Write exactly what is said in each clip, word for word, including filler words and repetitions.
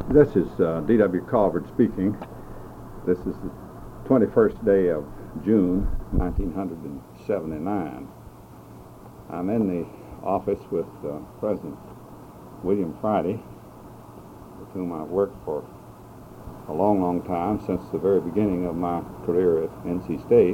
This is uh, D W Colbert speaking. This is the twenty-first day of June, nineteen seventy-nine. I'm in the office with uh, President William Friday, with whom I've worked for a long, long time, since the very beginning of my career at N C State,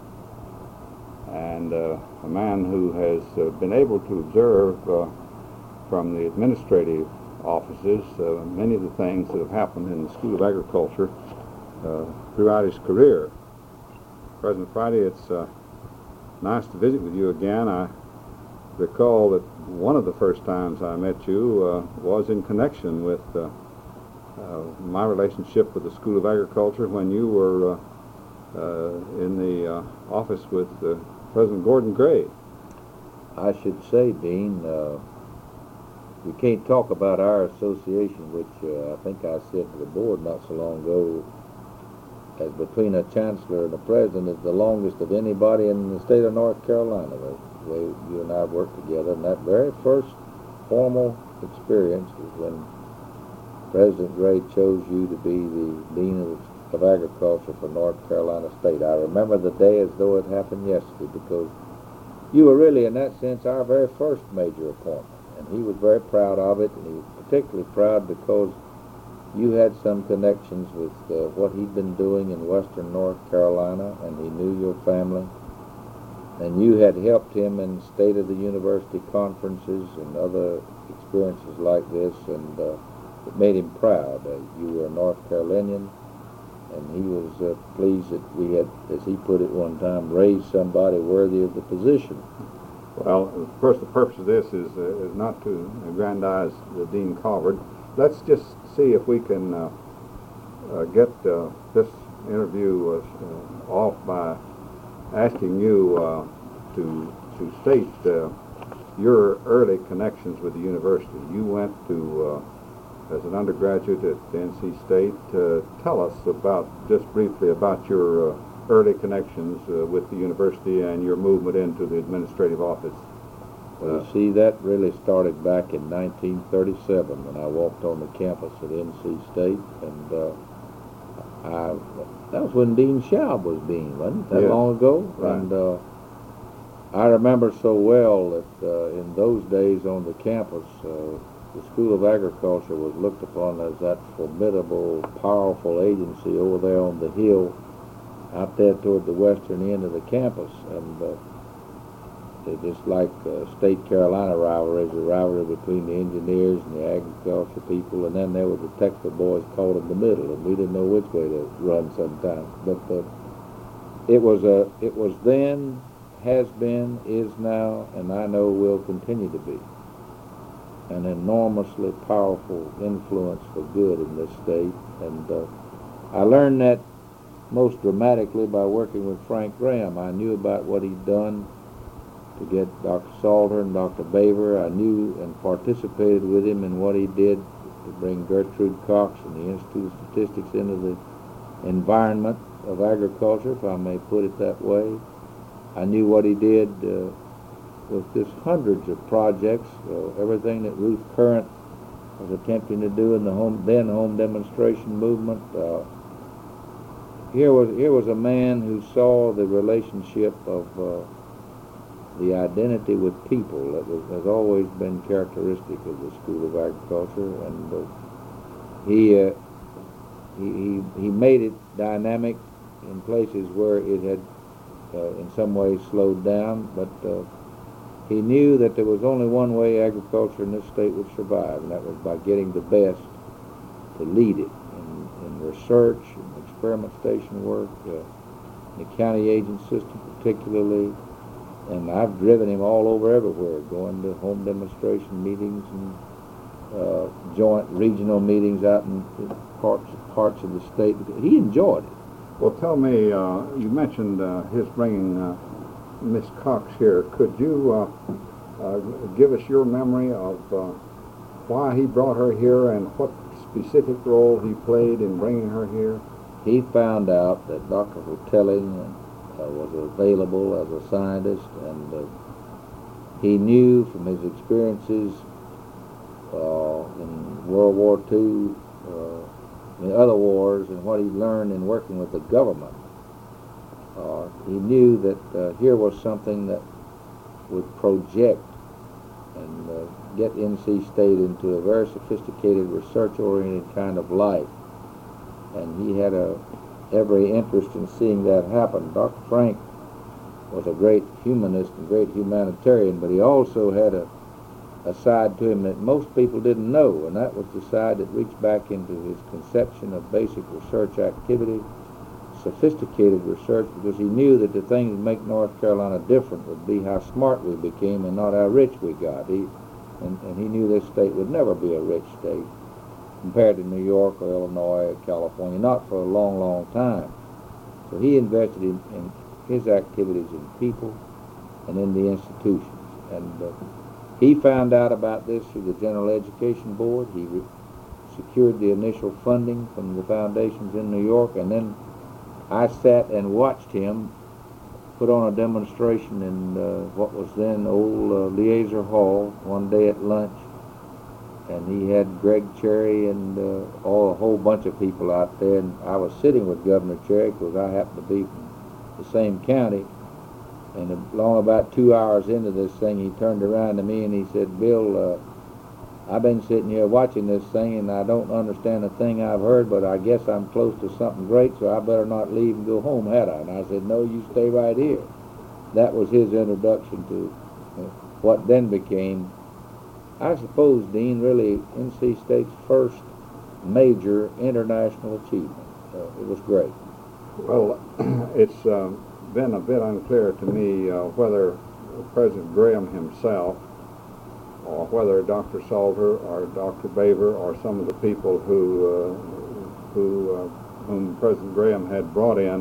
and uh, a man who has uh, been able to observe uh, from the administrative offices uh, many of the things that have happened in the School of Agriculture uh, throughout his career. President Friday, it's uh, nice to visit with you again. I recall that one of the first times I met you uh, was in connection with uh, uh, my relationship with the School of Agriculture when you were uh, uh, in the uh, office with uh, President Gordon Gray. I should say, Dean, uh, we can't talk about our association, which uh, I think I said to the board not so long ago, as between a chancellor and a president, is the longest of anybody in the state of North Carolina. The way you and I worked together, and that very first formal experience was when President Gray chose you to be the Dean of, of Agriculture for North Carolina State. I remember the day as though it happened yesterday, because you were really, in that sense, our very first major appointment. And he was very proud of it, and he was particularly proud because you had some connections with uh, what he'd been doing in western North Carolina, and he knew your family. And you had helped him in State of the University conferences and other experiences like this, and uh, it made him proud. Uh, you were a North Carolinian, and he was uh, pleased that we had, as he put it one time, raised somebody worthy of the position. Well, of course, the purpose of this is uh, is not to aggrandize the Dean Colbert. Let's just see if we can uh, uh, get uh, this interview uh, off by asking you uh, to to state uh, your early connections with the university. You went to uh, as an undergraduate at N C State. Uh, tell us about, just briefly, about your uh, early connections uh, with the university and your movement into the administrative office. Well, you see, that really started back in nineteen thirty-seven when I walked on the campus at N C State, and uh, I, that was when Dean Schaub was Dean, wasn't it, that yeah. long ago? Right. And uh, I remember so well that uh, in those days on the campus, uh, the School of Agriculture was looked upon as that formidable, powerful agency over there on the hill out there toward the western end of the campus, and uh, it just like uh, State-Carolina rivalry, the rivalry between the engineers and the agriculture people, and then there were the technical boys caught in the middle, and we didn't know which way to run sometimes. But uh, it was a, it was then, has been, is now, and I know will continue to be an enormously powerful influence for good in this state, and uh, I learned that most dramatically by working with Frank Graham. I knew about what he'd done to get Doctor Salter and Doctor Baver. I knew and participated with him in what he did to bring Gertrude Cox and the Institute of Statistics into the environment of agriculture, if I may put it that way. I knew what he did uh, with just hundreds of projects, uh, everything that Ruth Current was attempting to do in the home, then home demonstration movement. Uh, Here was here was a man who saw the relationship of uh, the identity with people that was, has always been characteristic of the School of Agriculture, and uh, he, uh, he he he made it dynamic in places where it had uh, in some ways slowed down, but uh, he knew that there was only one way agriculture in this state would survive, and that was by getting the best to lead it in, in research, experiment station work, uh, the county agent system particularly, and I've driven him all over everywhere, going to home demonstration meetings and uh, joint regional meetings out in parts parts of the state. He enjoyed it. Well, tell me, uh, you mentioned uh, his bringing uh, Miss Cox here. Could you uh, uh, give us your memory of uh, why he brought her here and what specific role he played in bringing her here? He found out that Doctor Hotelling uh, was available as a scientist, and uh, he knew from his experiences uh, in World War Two uh, in other wars and what he learned in working with the government, uh, he knew that uh, here was something that would project and uh, get N C State into a very sophisticated, research-oriented kind of life. And he had a every interest in seeing that happen. Doctor Frank was a great humanist and great humanitarian, but he also had a, a side to him that most people didn't know, and that was the side that reached back into his conception of basic research activity, sophisticated research, because he knew that the things that make North Carolina different would be how smart we became and not how rich we got. He, and, and he knew this state would never be a rich state compared to New York or Illinois or California, not for a long, long time. So he invested in, in his activities in people and in the institutions. And uh, he found out about this through the General Education Board. He re- secured the initial funding from the foundations in New York, and then I sat and watched him put on a demonstration in uh, what was then old uh, Leazer Hall one day at lunch. And he had Greg Cherry and uh, all a whole bunch of people out there, and I was sitting with Governor Cherry because I happened to be from the same county. And along about two hours into this thing, he turned around to me and he said, "Bill, uh, I've been sitting here watching this thing, and I don't understand a thing I've heard, but I guess I'm close to something great, so I better not leave and go home, had I?" And I said, "No, you stay right here." That was his introduction to uh, what then became, I suppose, Dean, really N C State's first major international achievement. Uh, it was great. Well, it's um, been a bit unclear to me uh, whether President Graham himself or whether Doctor Salter or Doctor Baver or some of the people who, uh, who uh, whom President Graham had brought in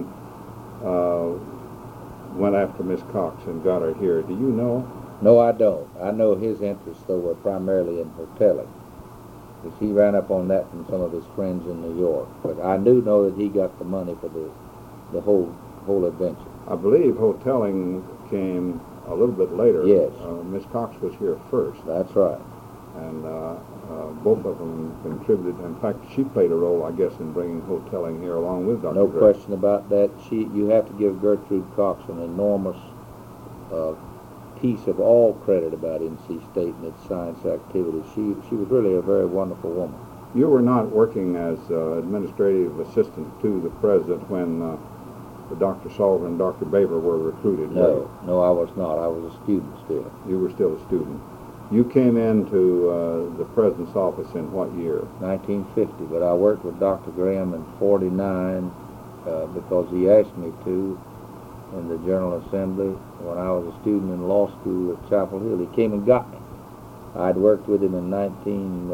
uh, went after Miss Cox and got her here. Do you know? No, I don't. I know his interests, though, were primarily in hoteling, because he ran up on that from some of his friends in New York. But I do know that he got the money for the the whole whole adventure. I believe hoteling came a little bit later. Yes. Uh, Miss Cox was here first. That's right. And uh, uh, both of them contributed. In fact, she played a role, I guess, in bringing hoteling here along with Doctor No Gray. question about that. She, you have to give Gertrude Cox an enormous uh, piece of all credit about N C State and its science activities. She she was really a very wonderful woman. You were not working as uh, administrative assistant to the president when uh, Doctor Salter and Doctor Baver were recruited. were No, you? no, I was not. I was a student still. You were still a student. You came into uh, the president's office in what year? nineteen fifty, but I worked with Doctor Graham in forty-nine uh, because he asked me to in the General Assembly when I was a student in law school at Chapel Hill. He came and got me. I'd worked with him in nineteen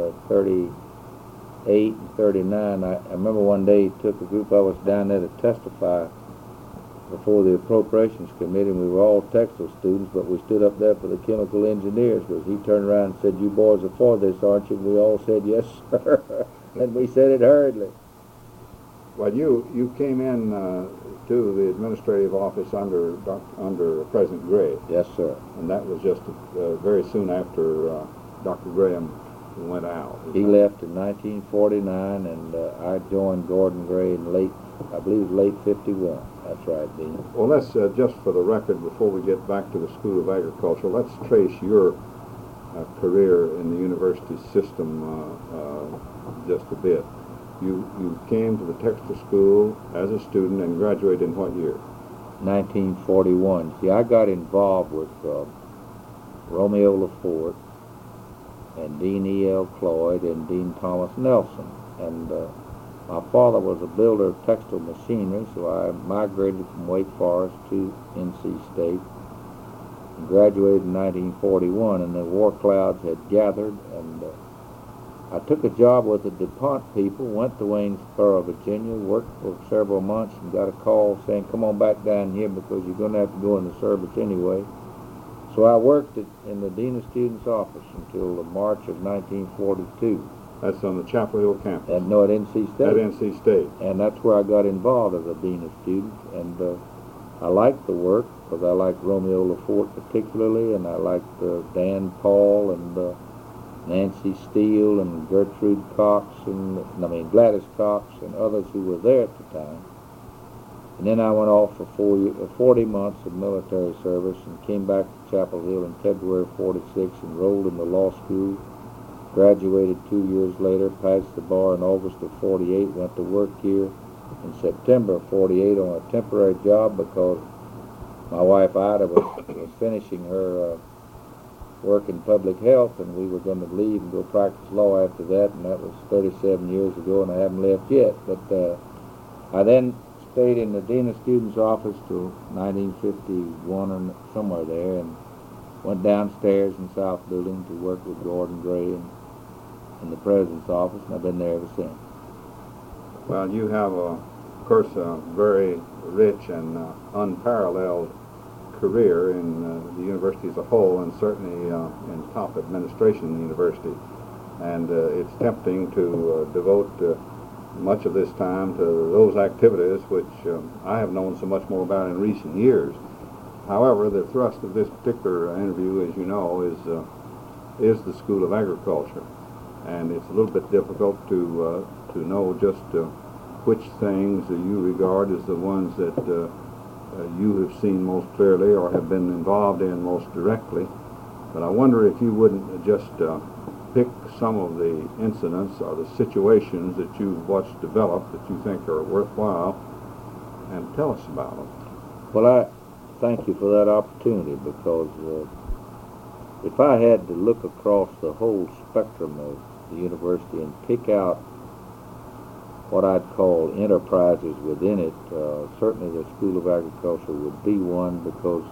thirty-eight and thirty-nine. I, I remember one day he took a group of us down there to testify before the Appropriations Committee, and we were all textile students, but we stood up there for the chemical engineers, because he turned around and said, "You boys are for this, aren't you?" And we all said, "Yes, sir." And we said it hurriedly. Well, you you came in uh, to the administrative office under doc, under President Gray. Yes, sir. And that was just uh, very soon after uh, Doctor Graham went out. He left in nineteen forty-nine, and uh, I joined Gordon Gray in late, I believe, it was late fifty-one. That's right, Dean. Well, let's uh, just for the record, before we get back to the School of Agriculture, let's trace your uh, career in the university system uh, uh, just a bit. You you came to the textile school as a student and graduated in what year? nineteen forty-one. See, I got involved with uh, Romeo LaForte and Dean E L. Cloyd and Dean Thomas Nelson. And uh, my father was a builder of textile machinery, so I migrated from Wake Forest to N C State and graduated in nineteen forty-one, and the war clouds had gathered, and uh, I took a job with the DuPont people, went to Waynesboro, Virginia, worked for several months, and got a call saying, "Come on back down here because you're going to have to go in the service anyway." So I worked at, in the Dean of Students' office until the March of nineteen forty-two. That's on the Chapel Hill campus. And no, at N C State. At N C State. And that's where I got involved as a Dean of Students. And uh, I liked the work because I liked Romeo LaForte particularly, and I liked uh, Dan Paul and uh, Nancy Steele and Gertrude Cox, and I mean Gladys Cox and others who were there at the time. And then I went off for four, ye- forty months of military service and came back to Chapel Hill in February of forty-six, enrolled in the law school, graduated two years later, passed the bar in August of forty-eight, went to work here in September of forty-eight on a temporary job because my wife Ida was, was finishing her uh, work in public health, and we were going to leave and go practice law after that, and that was thirty-seven years ago, and I haven't left yet. But uh, I then stayed in the Dean of Students office till nineteen fifty-one or somewhere there, and went downstairs in South Building to work with Gordon Gray in, in the President's office, and I've been there ever since. Well, you have, a, of course, a very rich and uh, unparalleled career in uh, the university as a whole, and certainly uh, in top administration in the university. And uh, it's tempting to uh, devote uh, much of this time to those activities which um, I have known so much more about in recent years. However, the thrust of this particular interview, as you know, is uh, is the School of Agriculture, and it's a little bit difficult to uh, to know just uh, which things that you regard as the ones that uh, uh, you have seen most clearly or have been involved in most directly. But I wonder if you wouldn't just uh, pick some of the incidents or the situations that you've watched develop that you think are worthwhile and tell us about them. Well, I thank you for that opportunity, because uh, if I had to look across the whole spectrum of the university and pick out what I'd call enterprises within it, uh, certainly the School of Agriculture would be one, because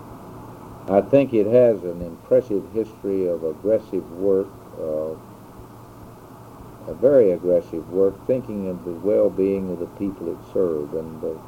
I think it has an impressive history of aggressive work, uh, a very aggressive work, thinking of the well-being of the people it served. And uh,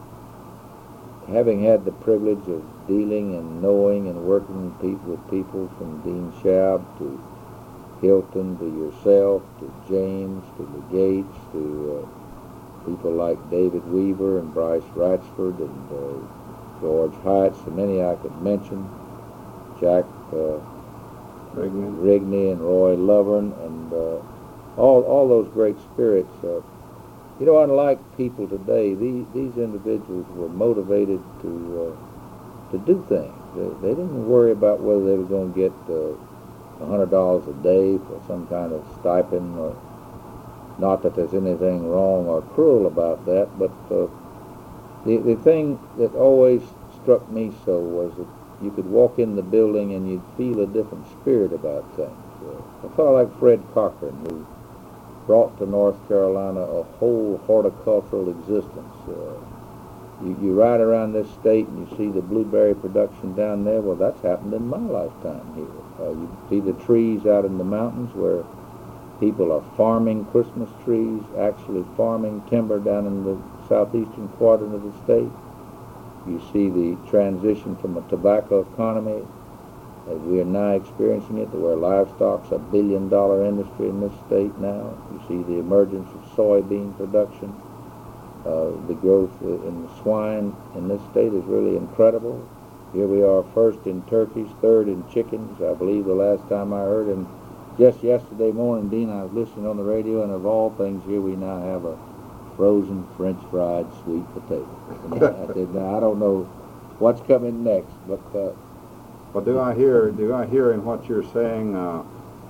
having had the privilege of dealing and knowing and working with people, with people from Dean Schaub to Hilton to yourself to James to the Gates to uh, people like David Weaver and Bryce Ratchford and uh, George Heights, and many I could mention, Jack uh, Rigney. Rigney and Roy Lovern, and uh, all all those great spirits. Uh, you know, unlike people today, these these individuals were motivated to uh, to do things. They, they didn't worry about whether they were going to get uh, one hundred dollars a day for some kind of stipend. Or, not that there's anything wrong or cruel about that, but uh, the the thing that always struck me so was that you could walk in the building and you'd feel a different spirit about things. Uh, a fellow like Fred Cochran, who brought to North Carolina a whole horticultural existence. Uh, you, you ride around this state and you see the blueberry production down there. Well, that's happened in my lifetime here. Uh, you see the trees out in the mountains where people are farming Christmas trees, actually farming timber down in the southeastern quadrant of the state. You see the transition from a tobacco economy, as we are now experiencing it, to where livestock's a billion dollar industry in this state now. You see the emergence of soybean production. Uh, the growth in the swine in this state is really incredible. Here we are first in turkeys, third in chickens. I believe the last time I heard, and just yesterday morning, Dean, I was listening on the radio, and of all things, here we now have a frozen French fried sweet potato. And I said, now, I don't know what's coming next, but uh, Well, do I hear do I hear in what you're saying uh,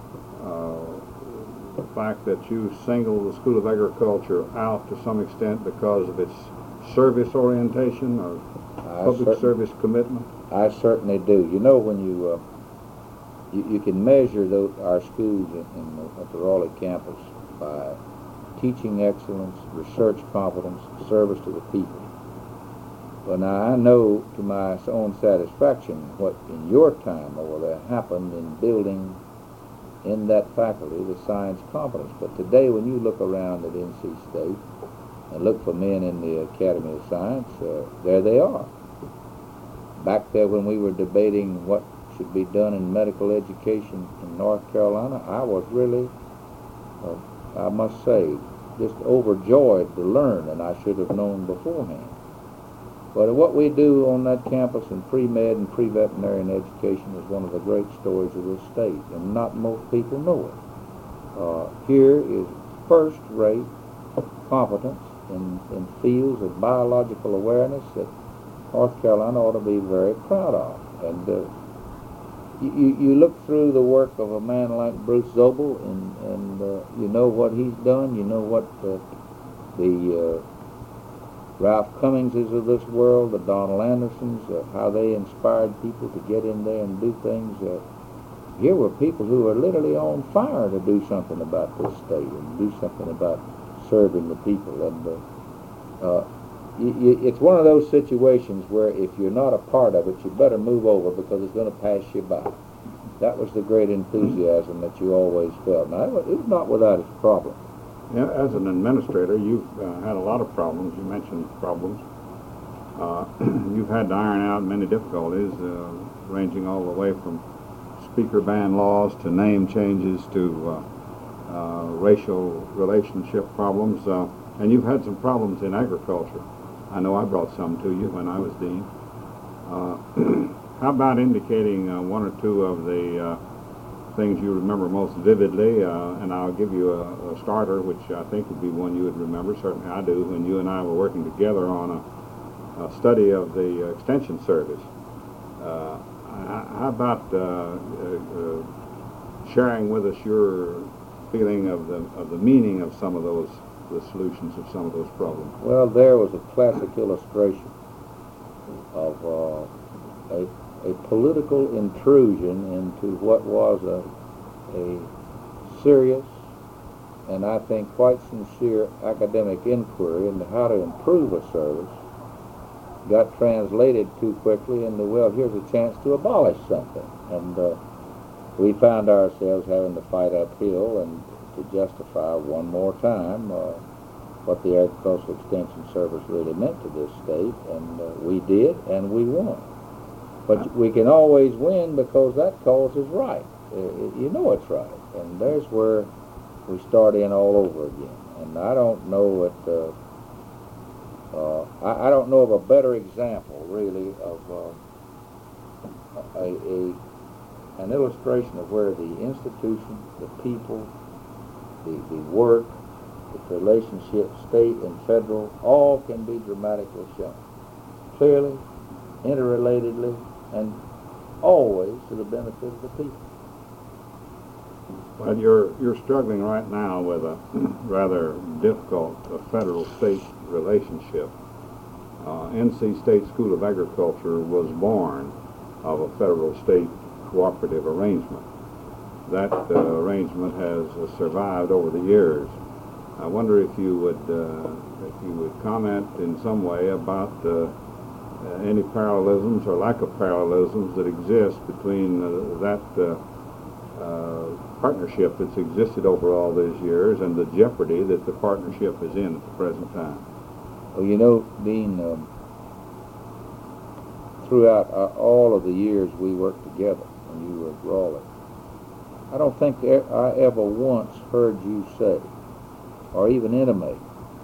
uh, the fact that you single the School of Agriculture out to some extent because of its service orientation or I public certain- service commitment? I certainly do. You know, when you uh, you, you can measure those, our schools in, in the, at the Raleigh campus by teaching excellence, research competence, service to the people. Well, now I know to my own satisfaction what in your time over there happened in building in that faculty the science competence. But today, when you look around at N C State and look for men in the Academy of Science, uh, there they are. Back there when we were debating what should be done in medical education in North Carolina, I was really, uh, I must say, just overjoyed to learn, and I should have known beforehand. But what we do on that campus in pre-med and pre-veterinarian education is one of the great stories of this state, and not most people know it. Uh, here is first-rate competence in, in fields of biological awareness that North Carolina ought to be very proud of. And uh, you, you, you look through the work of a man like Bruce Zobel, and, and uh, you know what he's done. You know what uh, the uh, Ralph Cummingses of this world, the Donald Andersons, uh, how they inspired people to get in there and do things. Uh, here were people who were literally on fire to do something about this state and do something about serving the people. And uh, uh, you, you, it's one of those situations where if you're not a part of it, you better move over because it's going to pass you by. That was the great enthusiasm that you always felt. Now, it was not without its problems. Yeah, as an administrator, you've uh, had a lot of problems. You mentioned problems. Uh, you've had to iron out many difficulties, uh, ranging all the way from speaker ban laws to name changes to uh, uh, racial relationship problems. Uh, and you've had some problems in agriculture. I know I brought some to you when I was dean. Uh, how about indicating uh, one or two of the uh, things you remember most vividly, uh, and I'll give you a, a starter, which I think would be one you would remember. Certainly I do. When you and I were working together on a, a study of the Extension Service. Uh, how about uh, uh, sharing with us your feeling of the of the meaning of some of those, the solutions of some of those problems? Well, there was a classic illustration of uh, a a political intrusion into what was a, a serious and I think quite sincere academic inquiry into how to improve a service got translated too quickly into, well, here's a chance to abolish something. And uh, we found ourselves having to fight uphill and to justify one more time uh, what the Agricultural Extension Service really meant to this state, and uh, we did, and we won. But we can always win because that cause is right. Uh, you know it's right. And there's where we start in all over again. And I don't know it, uh, uh, I, I don't know of a better example, really, of uh, a, a an illustration of where the institution, the people, the, the work, the relationship, state and federal, all can be dramatically shown. Clearly, interrelatedly, and always to the benefit of the people. Well, you're you're struggling right now with a rather difficult uh, federal-state relationship. Uh, N C State School of Agriculture was born of a federal-state cooperative arrangement. That uh, arrangement has uh, survived over the years. I wonder if you would uh, if you would comment in some way about uh, Uh, any parallelisms or lack of parallelisms that exist between uh, that uh, uh, partnership that's existed over all these years and the jeopardy that the partnership is in at the present time. Well, you know, Dean, um, throughout uh, all of the years we worked together when you were at Raleigh, I don't think I ever once heard you say or even intimate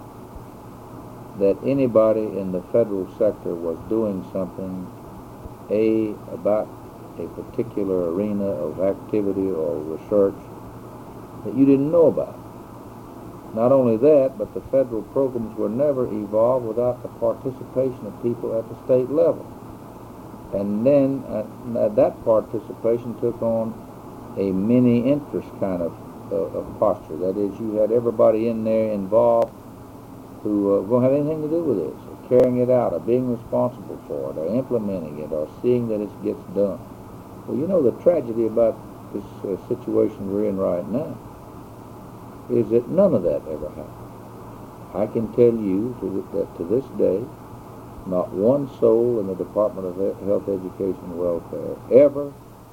that anybody in the federal sector was doing something, A, about a particular arena of activity or research that you didn't know about. Not only that, but the federal programs were never evolved without the participation of people at the state level. And then uh, that participation took on a mini-interest kind of, uh, of posture. That is, you had everybody in there involved who uh, won't have anything to do with this, or carrying it out, or being responsible for it, or implementing it, or seeing that it gets done. Well, you know, the tragedy about this uh, situation we're in right now is that none of that ever happened. I can tell you to th that to this day, not one soul in the Department of Health, Education, and Welfare ever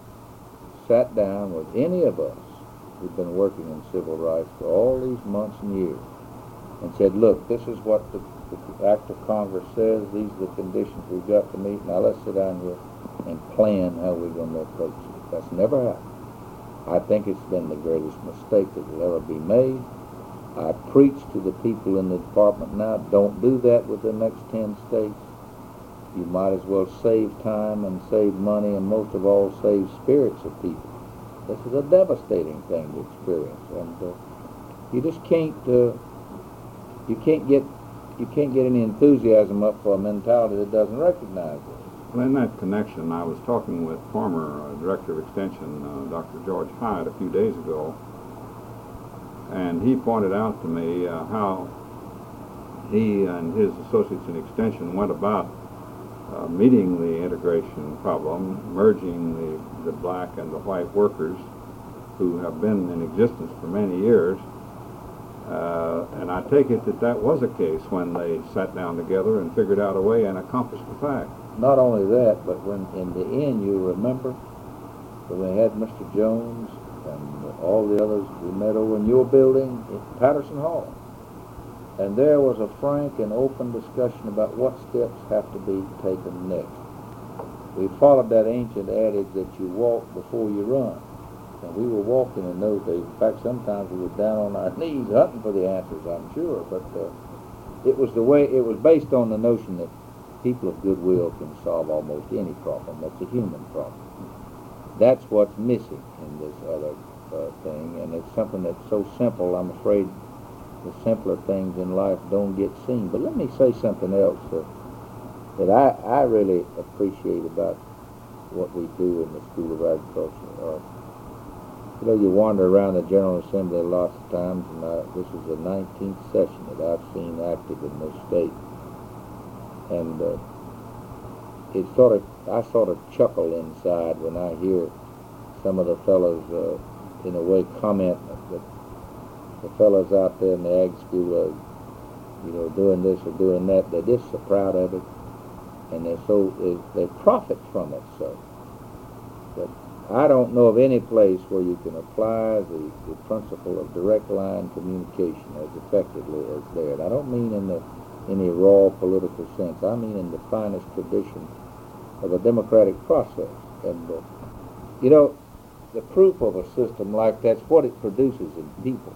sat down with any of us who've been working in civil rights for all these months and years and said, look, this is what the, the Act of Congress says, these are the conditions we've got to meet, now let's sit down here and plan how we're going to approach it. That's never happened. I think it's been the greatest mistake that will ever be made. I preach to the people in the department now, don't do that with the next ten states. You might as well save time and save money and most of all save spirits of people This is a devastating thing to experience, and uh, you just can't uh, you can't get you can't get any enthusiasm up for a mentality that doesn't recognize it. Well, in that connection, I was talking with former uh, Director of Extension, uh, Doctor George Hyde, a few days ago, and he pointed out to me uh, how he and his associates in Extension went about uh, meeting the integration problem, merging the, the black and the white workers who have been in existence for many years. Uh, and I take it that that was a case when they sat down together and figured out a way and accomplished the fact. Not only that, but when in the end, you remember when we had Mister Jones and all the others we met over in your building at Patterson Hall. And there was a frank and open discussion about what steps have to be taken next. We followed that ancient adage that you walk before you run. And we were walking in those days. In fact, sometimes we were down on our knees hunting for the answers, I'm sure. But uh, it was the way, it was based on the notion that people of goodwill can solve almost any problem. That's a human problem. That's what's missing in this other uh, thing. And it's something that's so simple, I'm afraid the simpler things in life don't get seen. But let me say something else uh, that I, I really appreciate about what we do in the School of Agriculture. Uh, you know, you wander around the General Assembly lots of times, and uh, this is the nineteenth session that I've seen active in this state. And uh, it sort of, I sort of chuckle inside when I hear some of the fellows, uh, in a way, comment that the fellows out there in the ag school are, you know, doing this or doing that. They're just so proud of it, and they're so they, they profit from it. So, but I don't know of any place where you can apply the, the principle of direct line communication as effectively as there. And I don't mean in the any raw political sense. I mean in the finest tradition of a democratic process. And uh, you know, the proof of a system like that's what it produces in people.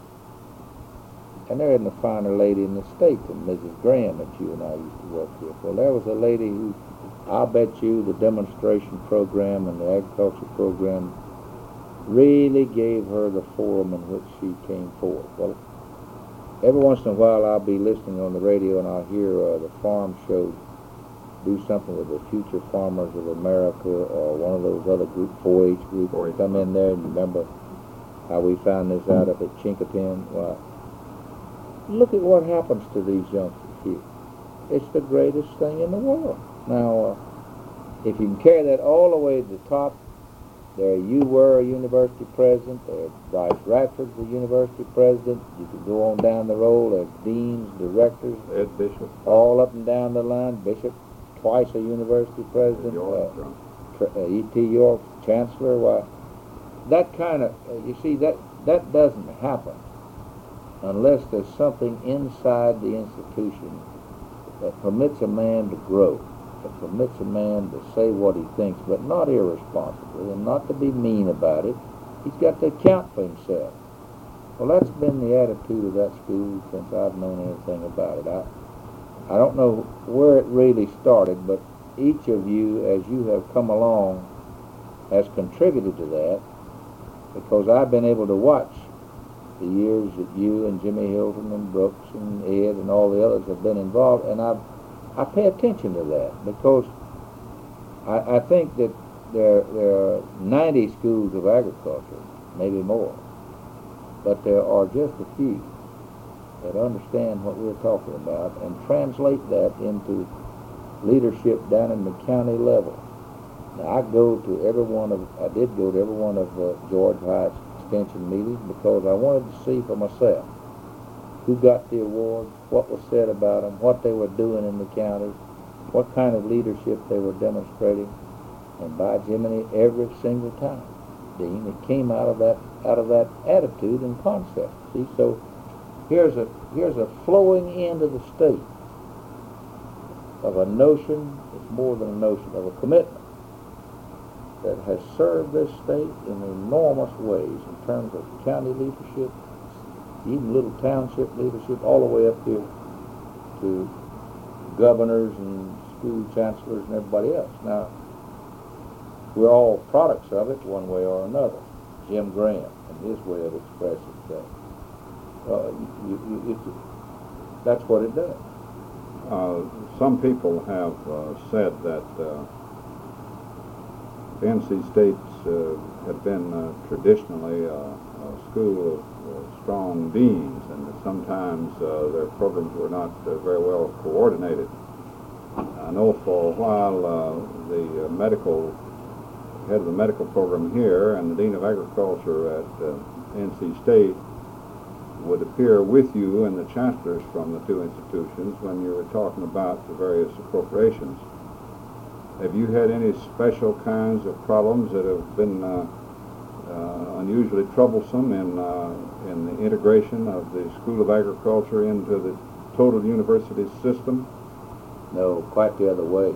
And there isn't a finer lady in the state than Missus Graham that you and I used to work with. Well, there was a lady who, I'll bet you, the demonstration program and the agriculture program really gave her the forum in which she came forth. Well, every once in a while I'll be listening on the radio and I'll hear uh, the farm show do something with the Future Farmers of America or one of those other group, four H groups, or come in there, and you remember how we found this out up at Chincopen? Well, look at what happens to these youngsters here. It's the greatest thing in the world. Now, uh, if you can carry that all the way to the top, there you were a university president, there Bryce Radford's a university president, you could go on down the road, there's deans, directors, Ed Bishop, all up and down the line, Bishop, twice a university president, York, uh, uh, E T York, chancellor. Why, that kind of, uh, you see, that, that doesn't happen unless there's something inside the institution that permits a man to grow, that permits a man to say what he thinks, but not irresponsibly and not to be mean about it. He's got to account for himself. Well, that's been the attitude of that school since I've known anything about it. I, I don't know where it really started, but each of you, as you have come along, has contributed to that, because I've been able to watch the years that you and Jimmy Hilton and Brooks and Ed and all the others have been involved, and I I pay attention to that, because I, I think that there, there are ninety schools of agriculture, maybe more, but there are just a few that understand what we're talking about and translate that into leadership down in the county level. Now, I go to every one of, I did go to every one of uh, George Hyde's extension meetings, because I wanted to see for myself who got the awards, what was said about them, what they were doing in the county, what kind of leadership they were demonstrating, and by Jiminy, every single time, Dean, it came out of that out of that attitude and concept. See, so here's a here's a flowing into the state of a notion. It's more than a notion, of a commitment that has served this state in enormous ways in terms of county leadership, even little township leadership, all the way up here to governors and school chancellors and everybody else. Now, we're all products of it one way or another. Jim Graham and his way of expressing things. Uh, you, you, it, that's what it does. Uh, some people have uh, said that uh, N C State's uh, had been uh, traditionally uh, a school of uh, strong deans, and that sometimes uh, their programs were not uh, very well coordinated. I know for a while uh, the uh, medical head of the medical program here and the dean of agriculture at uh, N C State would appear with you and the chancellors from the two institutions when you were talking about the various appropriations. Have you had any special kinds of problems that have been uh, uh, unusually troublesome in uh, in the integration of the School of Agriculture into the total university system? No, quite the other way.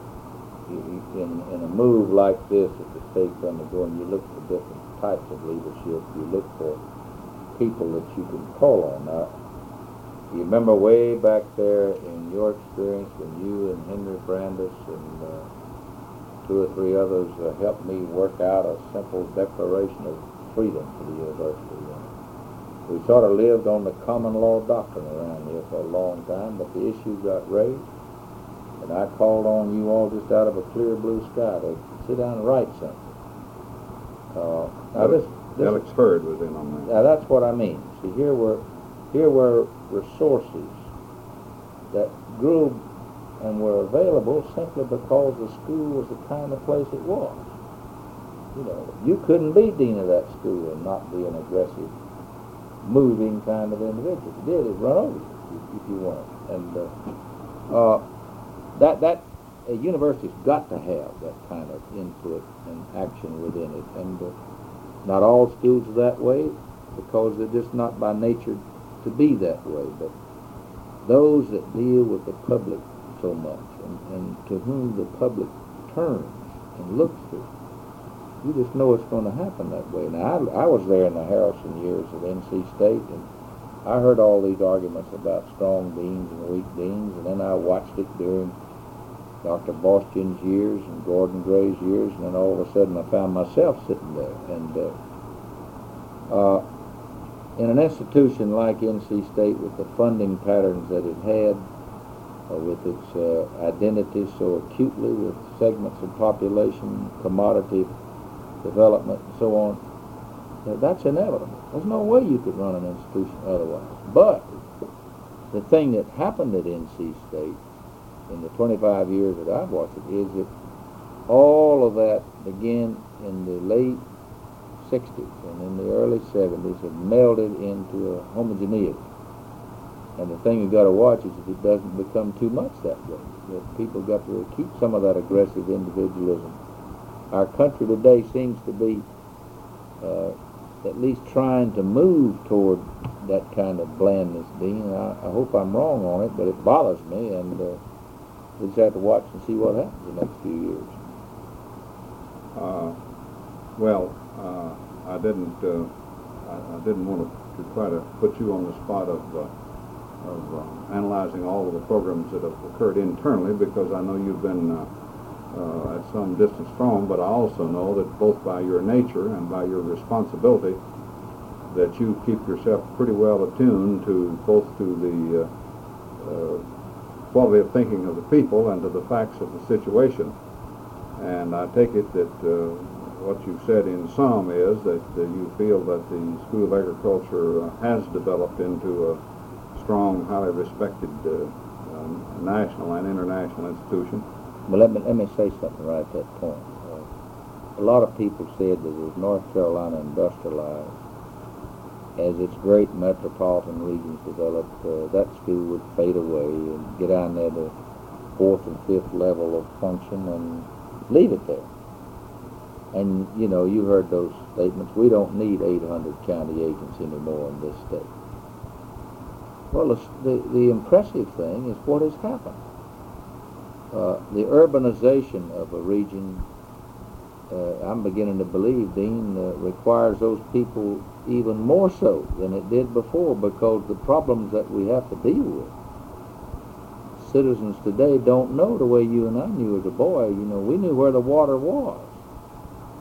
In, in a move like this that the state's undergoing, you look for different types of leadership. You look for people that you can call on. Now, you remember way back there in your experience when you and Henry Brandis and uh, two or three others uh, helped me work out a simple declaration of freedom for the university. Uh, we sort of lived on the common law doctrine around here for a long time, but the issue got raised, and I called on you all just out of a clear blue sky to sit down and write something. Uh, now this, this Alex Hurd was in on that. Now that's what I mean. See, here were here were resources that grew and were available simply because the school was the kind of place it was. You know, you couldn't be dean of that school and not be an aggressive, moving kind of individual. If you did, it'd run over you if you weren't. And uh, uh, that that a university's got to have that kind of input and action within it. And uh, not all schools are that way because they're just not by nature to be that way. But those that deal with the public so much and, and to whom the public turns and looks to, you just know it's going to happen that way. Now, I, I was there in the Harrison years at N C State, and I heard all these arguments about strong deans and weak deans, and then I watched it during Doctor Bastian's years and Gordon Gray's years, and then all of a sudden I found myself sitting there. And uh, uh, in an institution like N C State, with the funding patterns that it had, uh, with its uh, identity so acutely, with segments of population, commodity development, and so on, uh, that's inevitable. There's no way you could run an institution otherwise. But the thing that happened at N C State in the twenty-five years that I've watched it is that all of that began in the late sixties and in the early seventies have melded into a homogeneity. And the thing you got to watch is that it doesn't become too much that way. That people got to keep some of that aggressive individualism. Our country today seems to be uh, at least trying to move toward that kind of blandness, Dean. I, I hope I'm wrong on it, but it bothers me, and uh, we just have to watch and see what happens in the next few years. Uh, well, uh, I didn't. Uh, I, I didn't want to, to try to put you on the spot of uh, of uh, analyzing all of the programs that have occurred internally, because I know you've been uh, uh, at some distance from. But I also know that both by your nature and by your responsibility, that you keep yourself pretty well attuned to both to the uh, uh, quality of thinking of the people and to the facts of the situation. And I take it that uh, what you've said in sum is that uh, you feel that the School of Agriculture uh, has developed into a strong, highly respected uh, um, national and international institution. Well, let me, let me say something right at that point. Uh, a lot of people said that as North Carolina industrialized, as its great metropolitan regions developed, uh, that school would fade away and get down there to fourth and fifth level of function and leave it there. And, you know, you heard those statements, we don't need eight hundred county agents anymore in this state. Well, the, the, the impressive thing is what has happened. Uh, the urbanization of a region, uh, I'm beginning to believe, Dean, uh, requires those people even more so than it did before, because the problems that we have to deal with, citizens today don't know the way you and I knew as a boy. You know, we knew where the water was.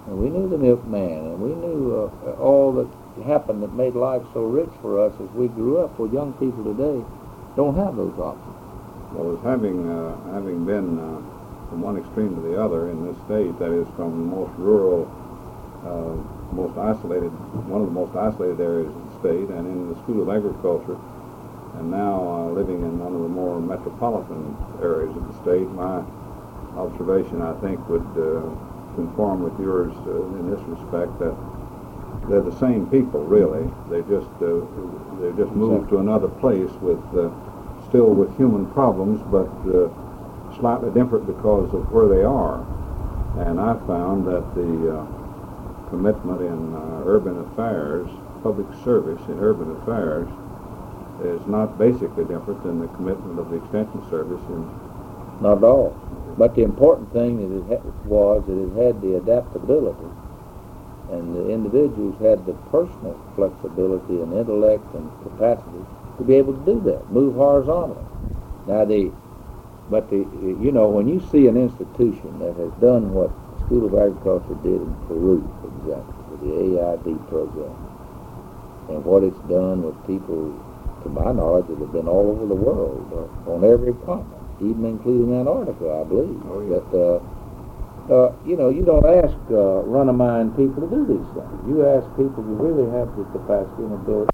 and we knew the milkman, and we knew uh, all that happened that made life so rich for us as we grew up. Well, young people today don't have those options. Well, as having uh, having been uh, from one extreme to the other in this state, that is from the most rural, uh, most isolated, one of the most isolated areas of the state, and in the School of Agriculture, and now uh, living in one of the more metropolitan areas of the state, my observation, I think, would uh, conform with yours uh, in this respect, that they're the same people, really. They just uh, they just moved to another place with uh, still with human problems, but uh, slightly different because of where they are. And I found that the uh, commitment in uh, urban affairs, public service in urban affairs, is not basically different than the commitment of the Extension Service in. Not at all. But the important thing that it ha- was that it had the adaptability, and the individuals had the personal flexibility and intellect and capacity to be able to do that, move horizontally. Now the, but the, you know, when you see an institution that has done what the School of Agriculture did in Peru, for example, with the A I D program, and what it's done with people, to my knowledge, that have been all over the world, uh, on every continent, even including Antarctica, I believe. Oh, yeah. That, uh, uh, you know, you don't ask uh, run-of-mind people to do these things. You ask people who really have the capacity and ability